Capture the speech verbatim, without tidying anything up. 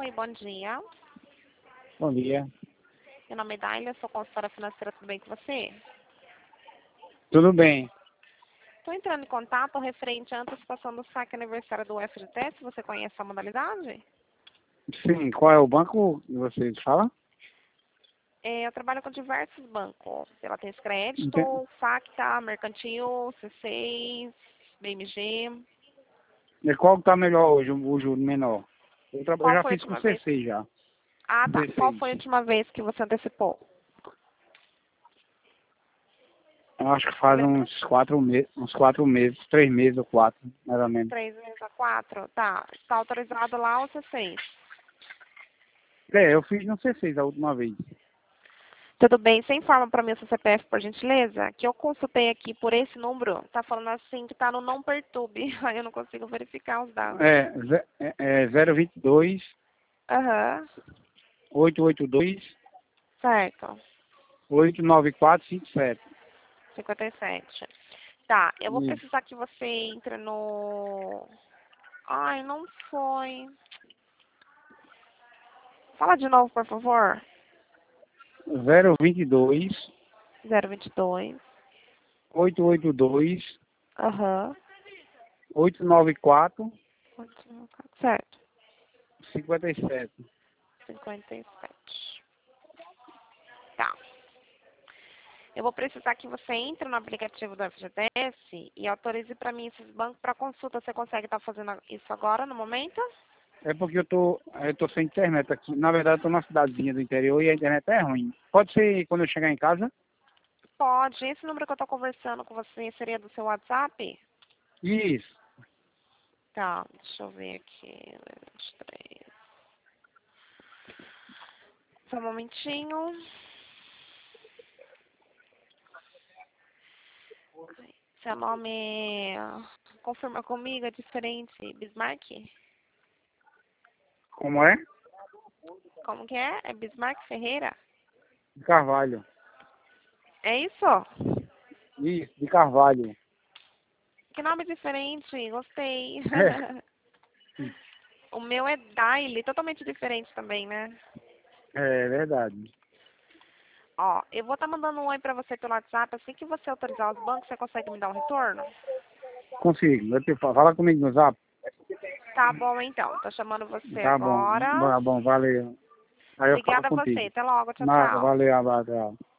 Oi, bom dia. Bom dia. Meu nome é Daila, sou consultora financeira, tudo bem com você? Tudo bem? Estou entrando em contato referente à antecipação do saque aniversário do F G T S, você conhece a modalidade? Sim, qual é o banco que você fala? É, eu trabalho com diversos bancos. Ela tem Ente- crédito, Facta, Mercantil, C seis, B M G. E qual que tá melhor hoje, o juro menor? Eu, tra- eu Qual já foi a fiz com última vez? C seis já. Ah, tá. Qual C seis. foi a última vez que você antecipou? Eu acho que Você faz lembra? uns quatro meses, uns quatro meses, três meses ou quatro, mais ou menos. Três vezes a quatro? Tá. Está autorizado lá o C seis? É, eu fiz no C seis a última vez. Tudo bem, você informa para mim o seu C P F, por gentileza? Que eu consultei aqui por esse número, tá falando assim que tá no não perturbe, aí eu não consigo verificar os dados. É, ze- é, é zero vinte e dois, Aham, oitocentos e oitenta e dois, certo, oitocentos e noventa e quatro, cinquenta e sete. cinquenta e sete. Tá, eu vou Isso. precisar que você entre no... Ai, não foi. Fala de novo, por favor. zero vinte e dois, zero vinte e dois. oitocentos e oitenta e dois, Aham. oitocentos e noventa e quatro, Certo, cinquenta e sete. cinquenta e sete. Tá. Eu vou precisar que você entre no aplicativo do F G T S e autorize para mim esses bancos para consulta. Você consegue estar fazendo isso agora, no momento? É porque eu tô, eu tô sem internet aqui. Na verdade, eu tô numa cidadezinha do interior e a internet é ruim. Pode ser quando eu chegar em casa? Pode. Esse número que eu estou conversando com você seria do seu WhatsApp? Isso. Tá, deixa eu ver aqui. vinte e três. Só um momentinho. Seu nome é... Confirma comigo, é diferente. Bismarck? Como é? Como que é? É Bismarck Ferreira? De Carvalho. É isso? Isso, de Carvalho. Que nome diferente, gostei. É, O meu é Daily, totalmente diferente também, né? é verdade. Ó, eu vou estar mandando um oi pra você pelo WhatsApp. Assim que você autorizar os bancos, você consegue me dar um retorno? Consigo. Eu te falo. Fala comigo no zap. Tá bom, então. Tô chamando você Tá bom. agora. Tá bom, valeu. Aí eu falo Obrigada a você. contigo. Até logo. Tchau, Nada, tchau. valeu, abraço.